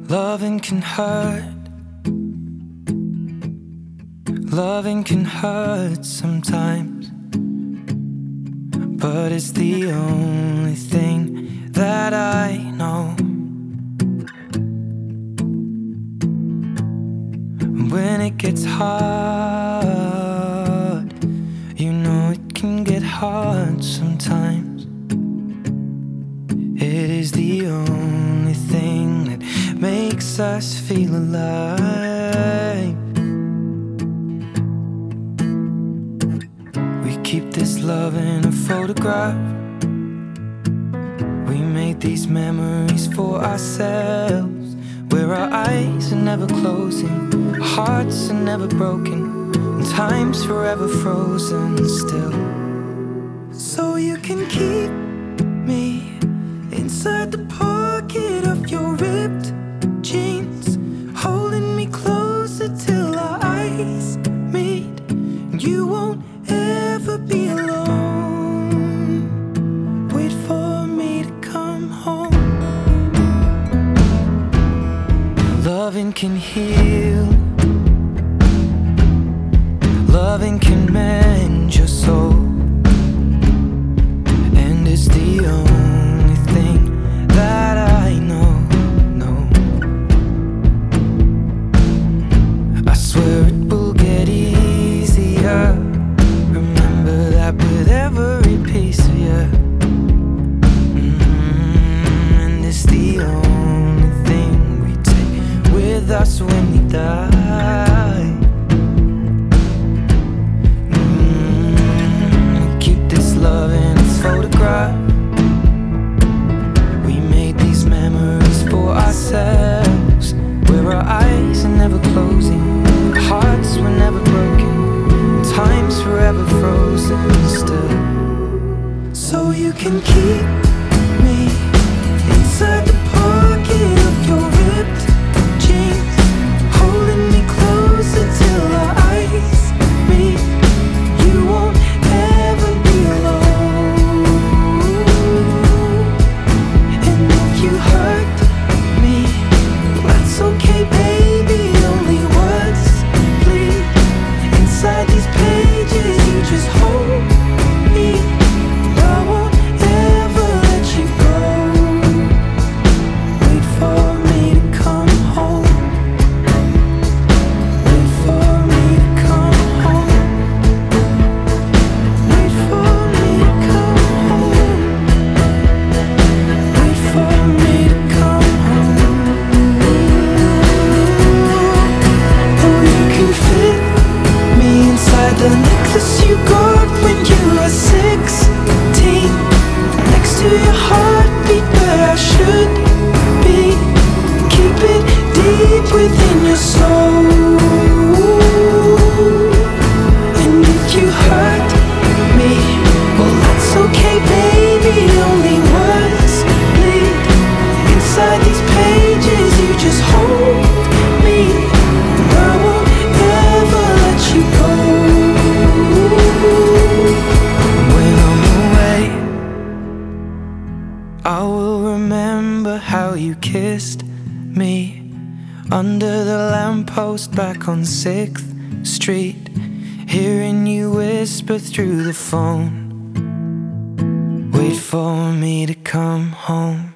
Loving can hurt. Loving can hurt sometimes, but it's the only thing that I know. When it gets hard, you know it can get hard sometimes. It is the only thing that makes us feel alive. We keep this love in a photograph. We made these memories for ourselves, where our eyes are never closing, our hearts are never broken, and time's forever frozen still. So you can keep me inside the pocket of your ripped jeans, holding me closer till our eyes meet. And you won't ever be alone. Wait for me to come home. Loving can heal. Loving can mend your soul. And it's the only thing that I know. I swear it will get easier. Remember that with every piece of you. And it's the only thing we take with us when we die. We keep this love in a photograph. We made these memories for ourselves, where our eyes are never closing, our hearts were never broken, time's forever frozen still. So you can keep me inside the pocket of your ripped jeans, holding me closer till our eyes meet. You won't ever be alone. And if you hurt me, that's okay, baby. Only words bleed inside these pages. You just hold me. I won't ever let you go. Wait for me to come home. Wait for me to come home. Wait for me to come home. Wait for me to come home. Oh, you can fit me inside the necklace you got when you were 16, next to your heartbeat where I should be. Keep it deep within your soul. And if you hurt me, well, that's okay, baby. Only words bleed inside these pages. You just hold me. I won't ever let you go. When I'm away, I will remember how you kissed me under the lamppost back on 6th Street, hearing you whisper through the phone. Wait for me to come home.